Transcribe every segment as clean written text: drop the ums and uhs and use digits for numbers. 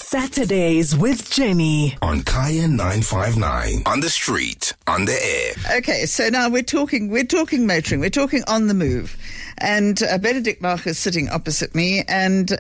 Saturdays with Jenny on Kaya 959, on the street, on the air. Okay, so now we're talking motoring, we're talking on the move, and Benedict Bach is sitting opposite me, and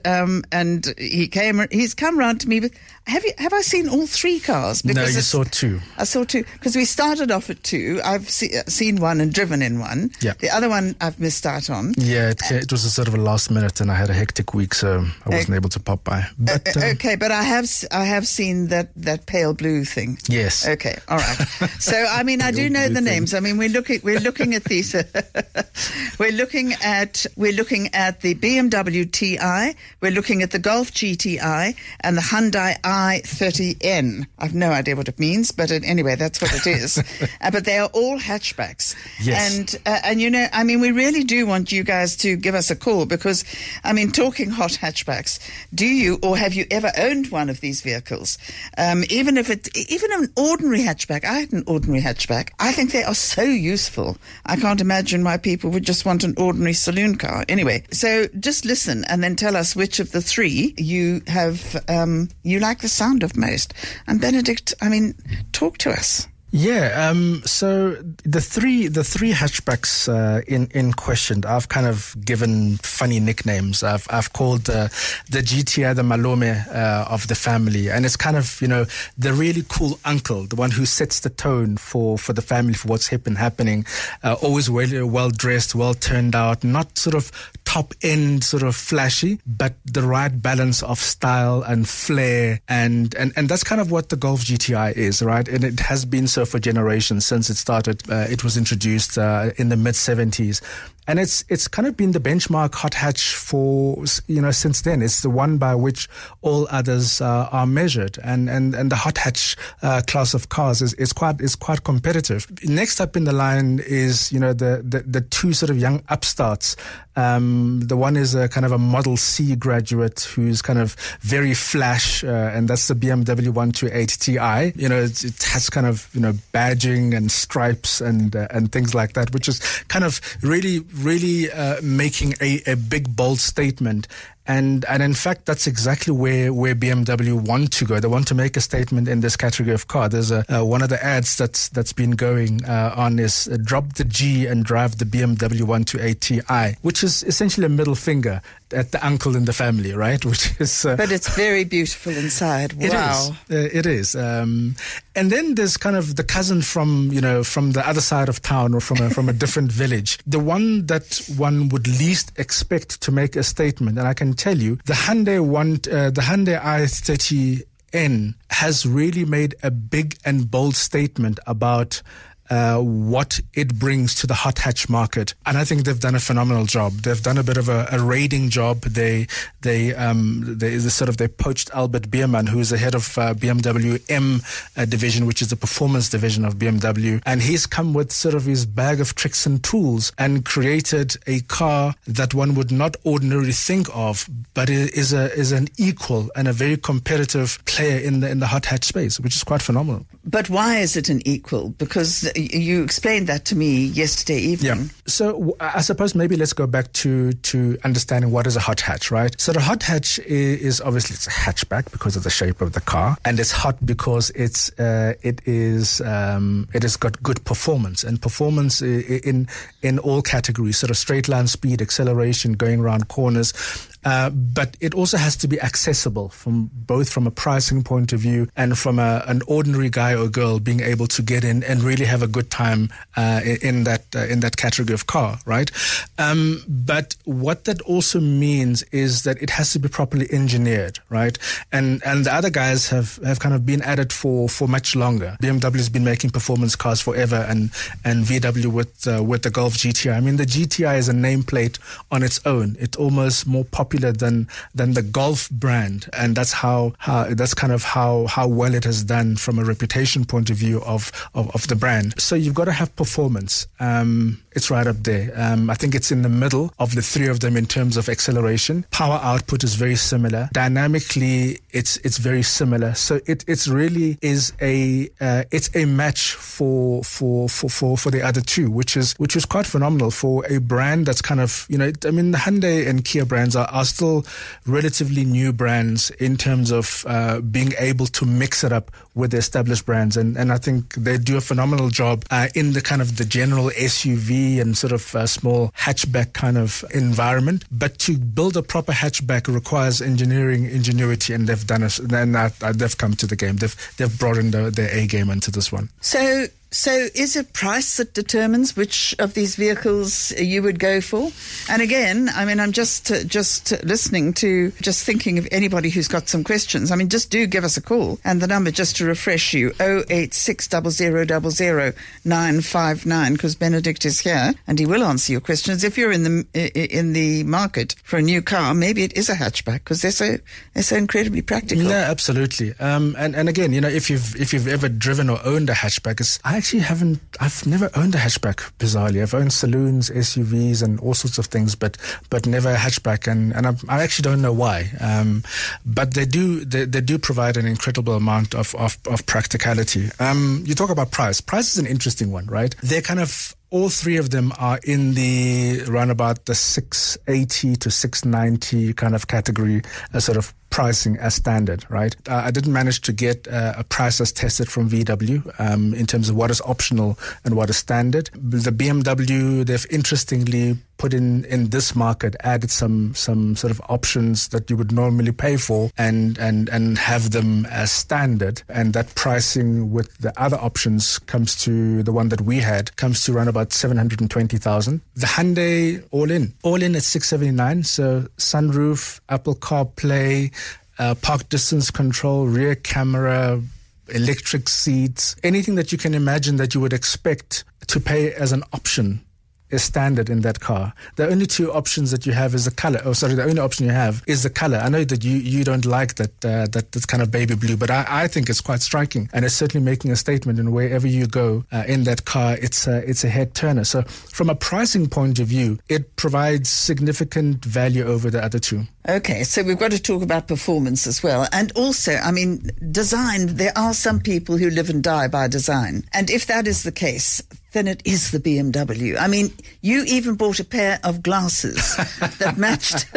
he's come round to me with. Have I seen all three cars? Because no, you saw two. I saw two because we started off at two. I've seen one and driven in one. Yeah. The other one I've missed out on. Yeah, it was a sort of a last minute, and I had a hectic week, so I wasn't able to pop by. But, okay, but I have seen that pale blue thing. Yes. Okay. All right. So I mean, I do know the names. I mean, we're looking at these. we're looking at the BMW Ti. We're looking at the Golf GTI and the Hyundai i30N. I've no idea what it means, but anyway, that's what it is. But they are all hatchbacks. Yes. And you know, I mean, we really do want you guys to give us a call because, I mean, talking hot hatchbacks, do you or have you ever owned one of these vehicles? Even an ordinary hatchback. I had an ordinary hatchback. I think they are so useful. I can't imagine why people would just want an ordinary saloon car. Anyway, so just listen and then tell us which of the three you have you like the sound of most. And Benedict, I mean, talk to us. Yeah, so the three hatchbacks in question, I've kind of given funny nicknames. I've called the GTI the Malome of the family, and it's kind of, you know, the really cool uncle, the one who sets the tone for the family, for what's hip and happening. Always well dressed, well turned out, not sort of top end, sort of flashy, but the right balance of style and flair, and that's kind of what the Golf GTI is, right? And it has been so for generations since it started. It was introduced in the mid-70s. And it's kind of been the benchmark hot hatch for, you know, since then. It's the one by which all others are measured. And the hot hatch class of cars is quite competitive. Next up in the line is, you know, the two sort of young upstarts. The one is a kind of a Model C graduate who's kind of very flash, and that's the BMW 128 Ti. You know, it has kind of, you know, badging and stripes and things like that, which is kind of really making a big, bold statement. And in fact, that's exactly where BMW want to go. They want to make a statement in this category of car. There's one of the ads that's been going on is drop the G and drive the BMW 128 Ti, which is essentially a middle finger at the uncle in the family, right? Which is, but it's very beautiful inside. Wow, it is. And then there's kind of the cousin from the other side of town or from a different village. The one that one would least expect to make a statement, and I can tell you, the Hyundai i30N has really made a big and bold statement about what it brings to the hot hatch market, and I think they've done a phenomenal job. They've done a bit of a raiding job. They poached Albert Biermann, who's the head of BMW M division, which is the performance division of BMW, and he's come with sort of his bag of tricks and tools and created a car that one would not ordinarily think of, but is an equal and a very competitive player in the hot hatch space, which is quite phenomenal. But why is it an equal? Because you explained that to me yesterday evening. Yeah. So I suppose maybe let's go back to understanding what is a hot hatch, right? So the hot hatch is obviously it's a hatchback because of the shape of the car, and it's hot because it has got good performance, and performance in all categories, sort of straight line speed, acceleration, going around corners. But it also has to be accessible from a pricing point of view and from an ordinary guy or girl being able to get in and really have a good time in that category of car, right? But what that also means is that it has to be properly engineered, right? And the other guys have kind of been at it for much longer. BMW has been making performance cars forever, and VW with the Golf GTI. I mean, the GTI is a nameplate on its own. It's almost more popular than the Golf brand, and that's how well it has done from a reputation point of view of the brand. So you've got to have performance. it's right up there. I think it's in the middle of the three of them in terms of acceleration. Power output is very similar. Dynamically, it's very similar. So it's really is it's a match for the other two, which is quite phenomenal for a brand that's kind of, the Hyundai and Kia brands are still relatively new brands in terms of being able to mix it up with the established brands, and I think they do a phenomenal job in the kind of the general SUV and sort of small hatchback kind of environment. But to build a proper hatchback requires engineering ingenuity, and they've done it. And they've come to the game. They've brought in their A game into this one. So is it price that determines which of these vehicles you would go for? And again, I'm just listening to, just thinking of anybody who's got some questions. Just do give us a call. And the number, just to refresh you, 086 0000 959, because Benedict is here and he will answer your questions. If you're in the market for a new car, maybe it is a hatchback because they're so incredibly practical. Yeah, absolutely. And again, if you've ever driven or owned a hatchback, I've never owned a hatchback, bizarrely. I've owned saloons, SUVs and all sorts of things, but never a hatchback, and I actually don't know why. But they do provide an incredible amount of practicality. You talk about price. Price is an interesting one, right? They're kind of, all three of them are in the round about the 680 to 690 kind of category, sort of pricing as standard, right? I didn't manage to get a price as tested from VW in terms of what is optional and what is standard. The BMW, they've interestingly put in this market, added some sort of options that you would normally pay for and have them as standard. And that pricing with the other options comes to, the one that we had, comes to around about 720,000. The Hyundai all in at 679. So sunroof, Apple CarPlay, park distance control, rear camera, electric seats, anything that you can imagine that you would expect to pay as an option is standard in that car. The only two options that you have is the color. The only option you have is the color. I know that you don't like that's kind of baby blue, but I think it's quite striking, and it's certainly making a statement. And wherever you go in that car, it's a head turner. So from a pricing point of view, it provides significant value over the other two. Okay, so we've got to talk about performance as well. And also, design. There are some people who live and die by design. And if that is the case, then it is the BMW. You even bought a pair of glasses that matched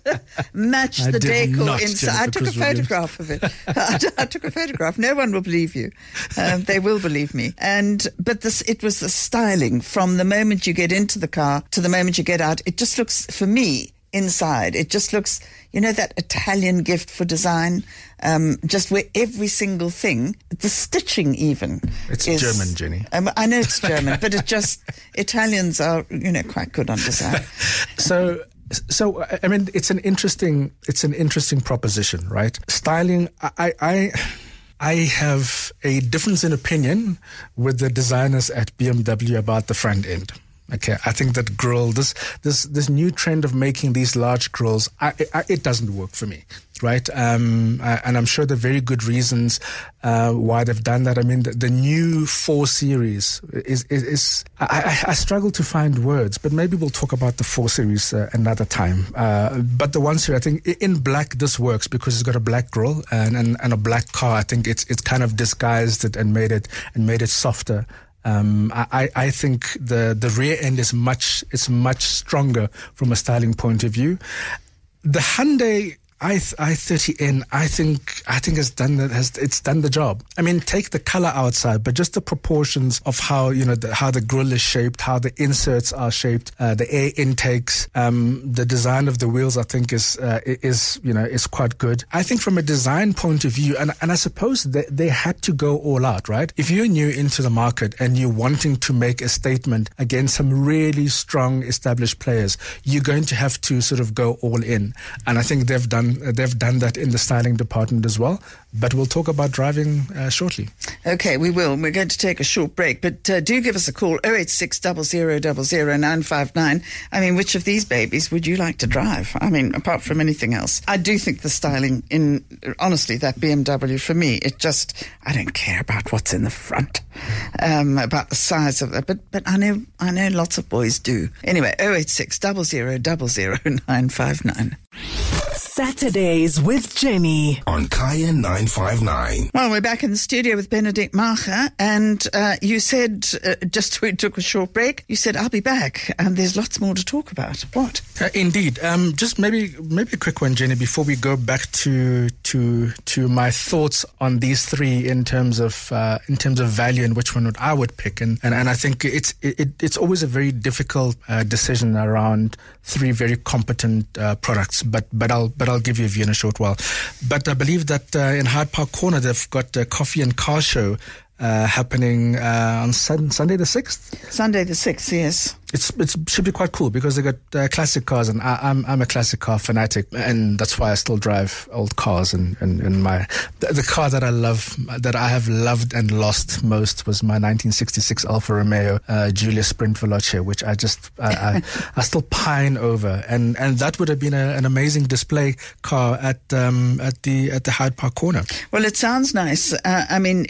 the decor inside. I took a photograph of it. I took a photograph. No one will believe you. They will believe me. But it was the styling from the moment you get into the car to the moment you get out. It just looks, for me, inside, it just looks, that Italian gift for design, just where every single thing, the stitching even. It's German, Jenny. I know it's German, but Italians are, quite good on design. So it's an interesting proposition, right? Styling, I have a difference in opinion with the designers at BMW about the front end. Okay, I think that grille, this new trend of making these large grilles, it doesn't work for me, right? And I'm sure there are very good reasons why they've done that. The new 4 Series is I struggle to find words, but maybe we'll talk about the 4 Series another time. But the 1 Series, I think in black this works because it's got a black grille and a black car. I think it's kind of disguised it and made it softer. I think the rear end is much stronger from a styling point of view. The Hyundai i30N, I think it's done the job. Take the color outside, but just the proportions of how how the grille is shaped, how the inserts are shaped, the air intakes, the design of the wheels, I think is quite good. I think from a design point of view, and I suppose they had to go all out, right? If you're new into the market and you're wanting to make a statement against some really strong established players, you're going to have to sort of go all in, and I think they've done they've done that in the styling department as well. But we'll talk about driving shortly. Okay, we will. We're going to take a short break, but do give us a call, 086 0000 959. I mean, which of these babies would you like to drive? I mean, apart from anything else. I do think the styling honestly, that BMW, for me, I don't care about what's in the front, about the size of it, but I know lots of boys do. Anyway, 086 0000 959. Saturdays with Jenny on Kaya 959. Well, we're back in the studio with Benedict Macher, and you said, just we took a short break, you said, I'll be back, and there's lots more to talk about. What? Indeed. Just maybe a quick one, Jenny, before we go back to my thoughts on these three in terms of value and which one I would pick. And I think it's always a very difficult decision around three very competent products, but I'll give you a view in a short while. But I believe that in Hyde Park Corner they've got a coffee and car show happening on Sunday the 6th. Sunday the 6th, yes. It should be quite cool because they got classic cars, and I'm a classic car fanatic, and that's why I still drive old cars. And the car that I have loved and lost most was my 1966 Alfa Romeo Giulia Sprint Veloce, which I still pine over, and that would have been an amazing display car at the Hyde Park Corner. Well, it sounds nice. I mean,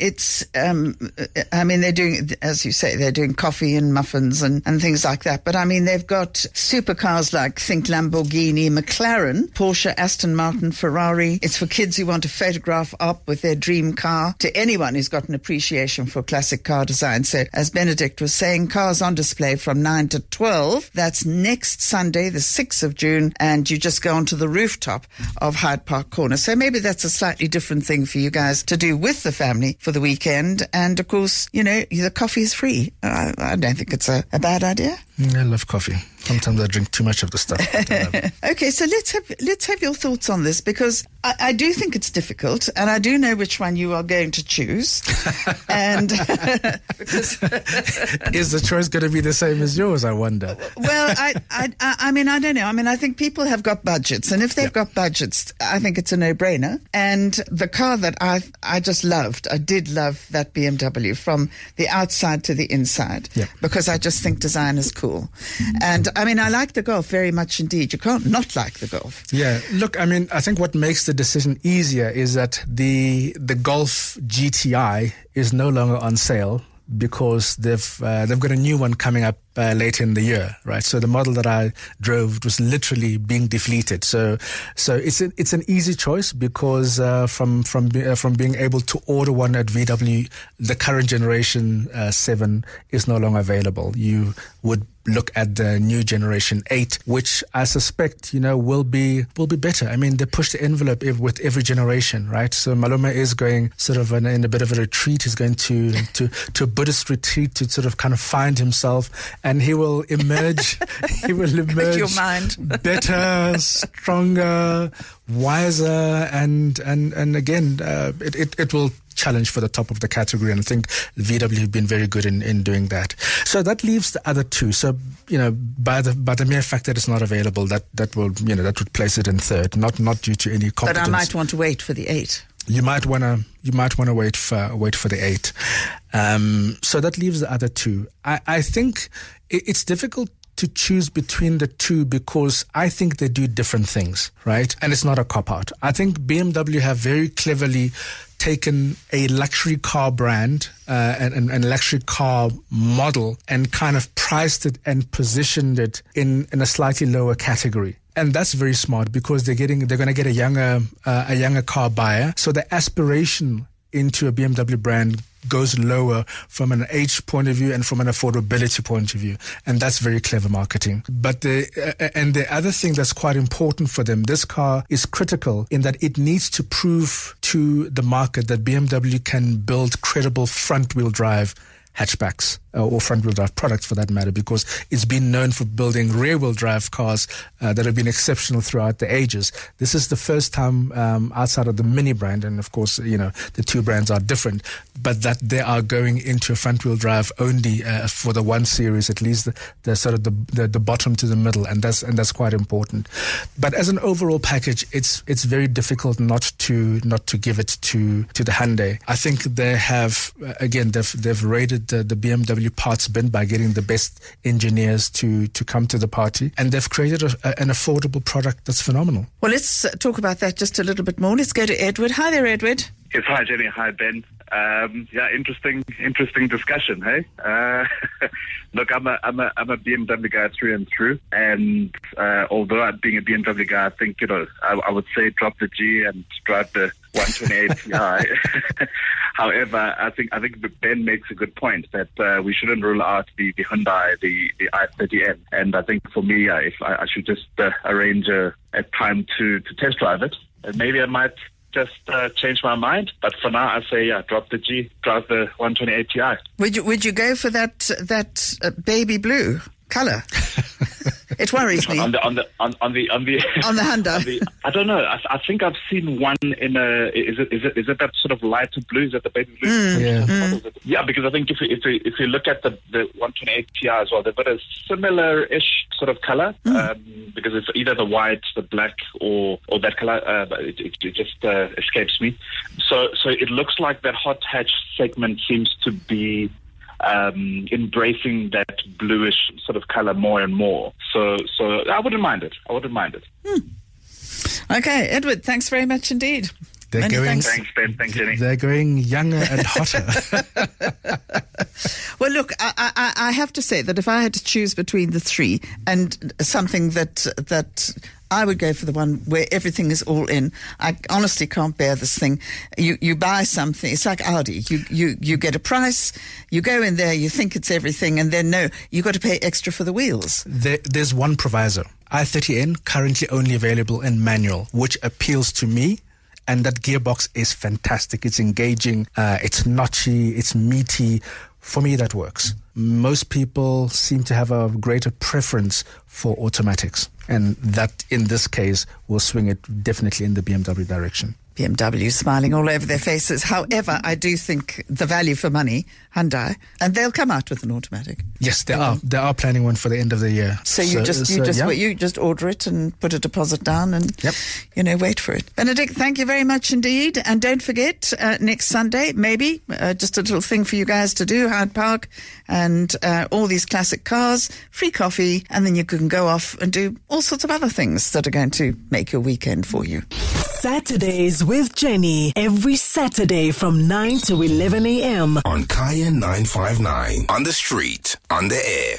they're doing, as you say, they're doing coffee and muffins and things like that. But I mean, they've got supercars like think Lamborghini, McLaren, Porsche, Aston Martin, Ferrari. It's for kids who want to photograph up with their dream car, to anyone who's got an appreciation for classic car design. So as Benedict was saying, cars on display from 9 to 12. That's next Sunday, the 6th of June. And you just go onto the rooftop of Hyde Park Corner. So maybe that's a slightly different thing for you guys to do with the family for the weekend. And of course, the coffee is free. I don't think it's a bad idea. I love coffee. Sometimes I drink too much of the stuff. Okay, so let's have your thoughts on this, because I do think it's difficult, and I do know which one you are going to choose. And because is the choice going to be the same as yours, I wonder? Well, I mean, I don't know. I mean, I think people have got budgets, and if they've got budgets, I think it's a no-brainer. And the car that I just loved, I did love that BMW from the outside to the inside, because I just think design is cool. And I mean, I like the Golf very much indeed. You can't not like the Golf. Yeah, look, I mean, I think what makes the decision easier is that the Golf GTI is no longer on sale, because they've got a new one coming up later in the year, right? So the model that I drove was literally being defleeted. So it's an easy choice, because from being able to order one at VW, the current generation 7 is no longer available. You would look at the new generation 8, which I suspect will be better. I mean, they push the envelope with every generation, right? So Malome is going sort of in a bit of a retreat. He's going to a Buddhist retreat to sort of kind of find himself, and he will emerge. With your mind. Better, stronger, wiser, and again, it will challenge for the top of the category, and I think VW have been very good in doing that. So that leaves the other two. So by the mere fact that it's not available, that would place it in third, not due to any competence. But I might want to wait for the 8. You might want to wait for the 8. So that leaves the other two. I think it's difficult to choose between the two, because I think they do different things, right? And it's not a cop-out. I think BMW have very cleverly taken a luxury car brand and luxury car model and kind of priced it and positioned it in a slightly lower category. And that's very smart, because they're going to get a younger car buyer. So the aspiration into a BMW brand goes lower from an age point of view and from an affordability point of view. And that's very clever marketing. But the other thing that's quite important for them, this car is critical in that it needs to prove to the market that BMW can build credible front-wheel drive hatchbacks or front-wheel drive products for that matter, because it's been known for building rear-wheel drive cars that have been exceptional throughout the ages. This is the first time outside of the Mini brand, and of course, the two brands are different, but that they are going into a front-wheel drive only for the 1 Series, at least the sort of the bottom to the middle, and that's quite important. But as an overall package, it's very difficult not to give it to the Hyundai. I think they have again they've raided the BMW parts bin by getting the best engineers to come to the party, and they've created an affordable product that's phenomenal. Well, let's talk about that just a little bit more. Let's go to Edward. Hi there, Edward. Yes, hi Jenny, hi Ben. Interesting discussion, hey? Look, I'm a BMW guy through and through, and although being a BMW guy, I think I would say drop the G and drive the 128 Ti. However, I think Ben makes a good point that we shouldn't rule out the Hyundai, the i30N, and I think for me, if I should just arrange a time to test drive it, and maybe I might just change my mind, but for now I say drop the G, drive the 128 Ti. Would you go for that baby blue color? It worries me. On the Hyundai. I don't know. I think I've seen one in a. Is it that sort of lighter blue? Is that the baby blue? Yeah, because I think if you look at the 128 Ti as well, they've got a similar-ish sort of color. Because it's either the white, the black, or that color. It just escapes me. So it looks like that hot hatch segment seems to be embracing that bluish sort of color more and more. So I wouldn't mind it. Okay, Edward, thanks very much indeed. Thanks, Ben. Thanks, Jenny. They're going younger and hotter. Well, look, I have to say that if I had to choose between the three and something that I would go for the one where everything is all in. I honestly can't bear this thing. You buy something, it's like Audi. You get a price, you go in there, you think it's everything, and then no, you got to pay extra for the wheels. There's one proviso. i30N currently only available in manual, which appeals to me. And that gearbox is fantastic. It's engaging, it's notchy, it's meaty. For me, that works. Most people seem to have a greater preference for automatics. And that, in this case, will swing it definitely in the BMW direction. BMW smiling all over their faces. However, I do think the value for money, Hyundai, and they'll come out with an automatic. Yes, they are. They are planning one for the end of the year. So you just order it and put a deposit down and wait for it. Benedict, thank you very much indeed. And don't forget, next Sunday, maybe just a little thing for you guys to do, Hyde Park and all these classic cars, free coffee, and then you can go off and do all sorts of other things that are going to make your weekend for you. Saturdays with Jenny, every Saturday from 9 to 11 a.m. on Kaya 959. On the street, on the air.